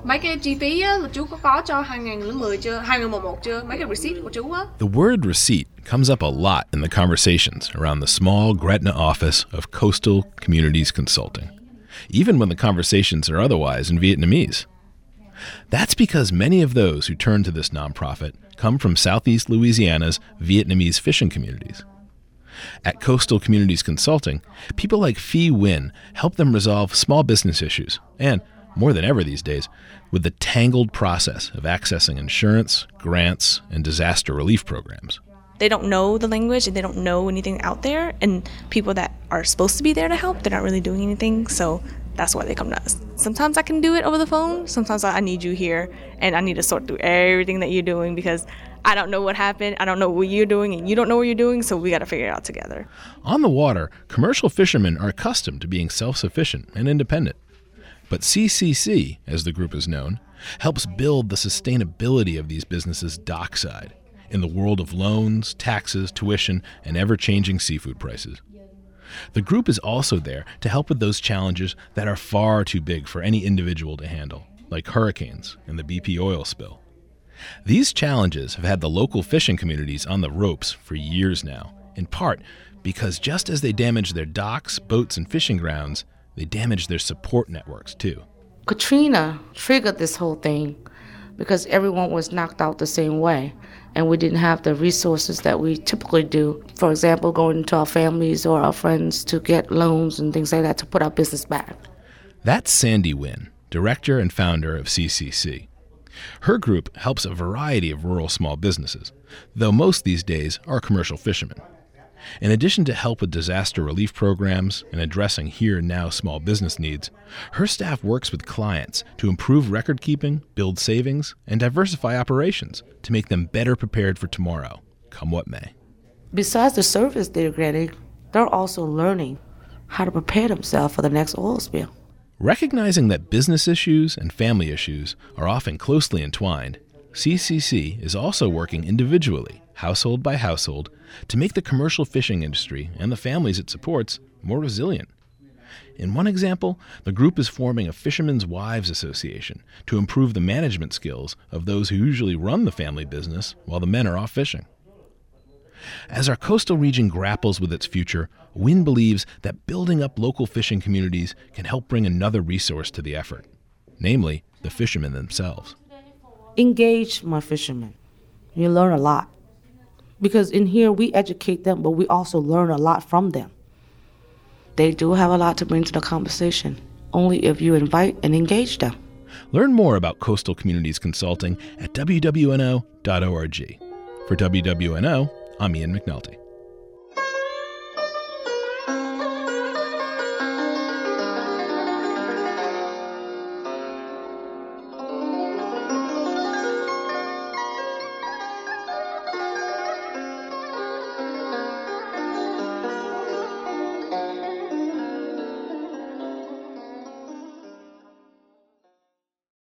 Mấy cái chi phí á, là chú có cho 2010 chưa? 2011 chưa? Mấy cái receipt của chú á. The word receipt comes up a lot in the conversations around the small Gretna office of Coastal Communities Consulting, even when the conversations are otherwise in Vietnamese. That's because many of those who turn to this nonprofit come from Southeast Louisiana's Vietnamese fishing communities. At Coastal Communities Consulting, people like Phi Nguyen help them resolve small business issues and, more than ever these days, with the tangled process of accessing insurance, grants, and disaster relief programs. They don't know the language and they don't know anything out there, and people that are supposed to be there to help, they're not really doing anything, so that's why they come to us. Sometimes I can do it over the phone, sometimes I need you here, and I need to sort through everything that you're doing because I don't know what happened, I don't know what you're doing, and you don't know what you're doing, so we got to figure it out together. On the water, commercial fishermen are accustomed to being self-sufficient and independent. But CCC, as the group is known, helps build the sustainability of these businesses dockside in the world of loans, taxes, tuition, and ever-changing seafood prices. The group is also there to help with those challenges that are far too big for any individual to handle, like hurricanes and the BP oil spill. These challenges have had the local fishing communities on the ropes for years now, in part because just as they damage their docks, boats, and fishing grounds, they damage their support networks too. Katrina triggered this whole thing because everyone was knocked out the same way, and we didn't have the resources that we typically do. For example, going to our families or our friends to get loans and things like that to put our business back. That's Sandy Nguyen, director and founder of CCC. Her group helps a variety of rural small businesses, though most these days are commercial fishermen. In addition to help with disaster relief programs and addressing here and now small business needs, her staff works with clients to improve record keeping, build savings, and diversify operations to make them better prepared for tomorrow, come what may. Besides the service they're getting, they're also learning how to prepare themselves for the next oil spill. Recognizing that business issues and family issues are often closely entwined, CCC is also working individually, household by household, to make the commercial fishing industry and the families it supports more resilient. In one example, the group is forming a Fishermen's Wives Association to improve the management skills of those who usually run the family business while the men are off fishing. As our coastal region grapples with its future, Nguyen believes that building up local fishing communities can help bring another resource to the effort, namely the fishermen themselves. Engage my fishermen. You learn a lot. Because in here we educate them, but we also learn a lot from them. They do have a lot to bring to the conversation, only if you invite and engage them. Learn more about Coastal Communities Consulting at wwno.org. For WWNO, I'm Ian McNulty.